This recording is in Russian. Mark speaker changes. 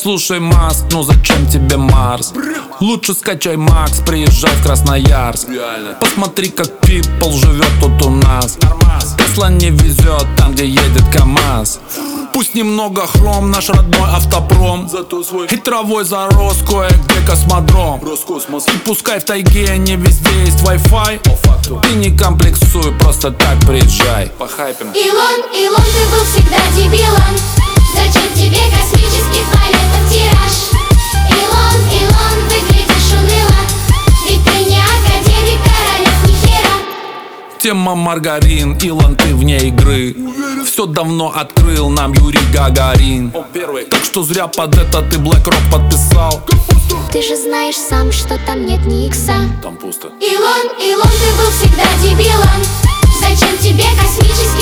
Speaker 1: Послушай, Маск, ну зачем тебе Марс? Лучше скачай Макс, приезжай в Красноярск. Посмотри, как People живет тут у нас. Тесла не везет там, где едет КамАЗ. Пусть немного хром, наш родной автопром, зато свой и травой зарос кое-где космодром. И пускай в тайге не везде есть Wi-Fi, ты не комплексуй, просто так приезжай. Похайпим.
Speaker 2: Илон, ты был всегда дебилом. Зачем тебе космических полетов тираж? Илон, выглядишь уныло, ведь ты не академик королев ни хера.
Speaker 1: Тема маргарин, Илон, ты вне игры. Все давно открыл нам Юрий Гагарин. Так что зря под это ты Black Rock подписал.
Speaker 2: Ты же знаешь сам, что там нет ни икса.
Speaker 1: Там пусто.
Speaker 2: Илон, ты был всегда дебилом. Зачем тебе космический